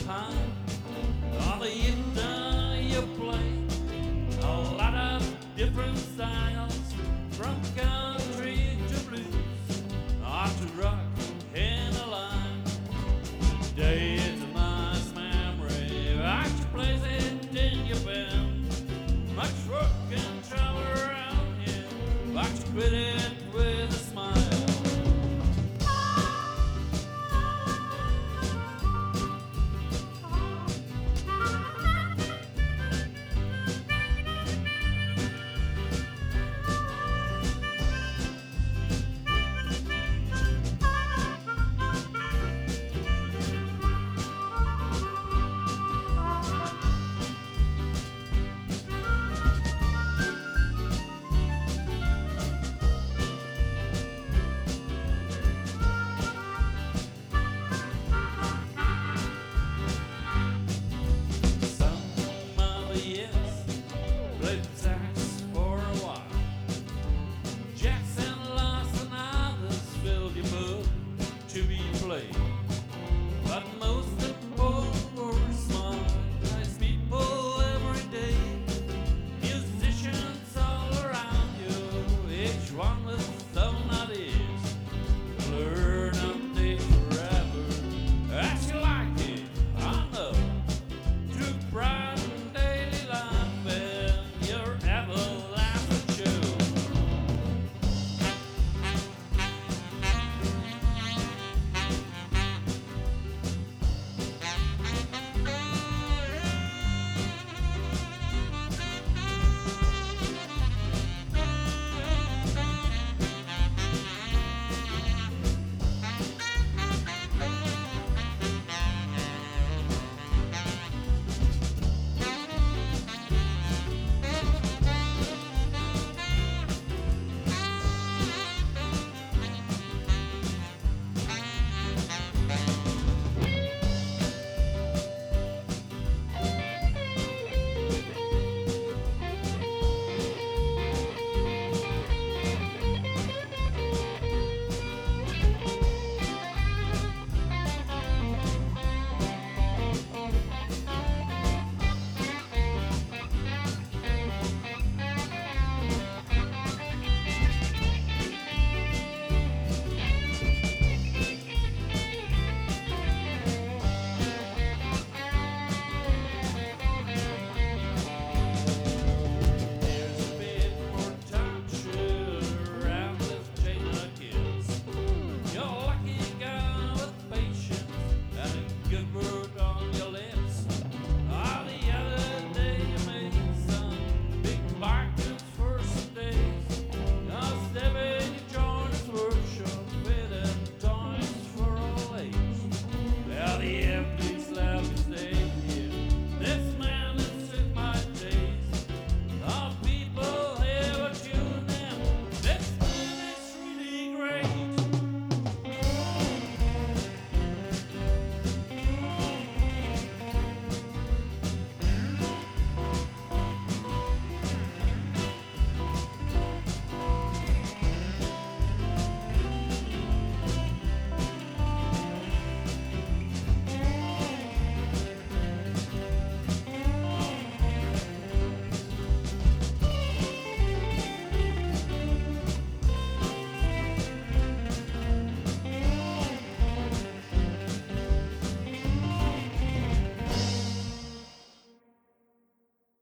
time. All the you play a lot of different styles, from country to blues, or to rock and a line. Day is a nice memory, watch you plays it in your band. Much work and trouble around here, watch you quit it with a smile. Played sax for a while. Jackson, Lawson, others filled your book to be played.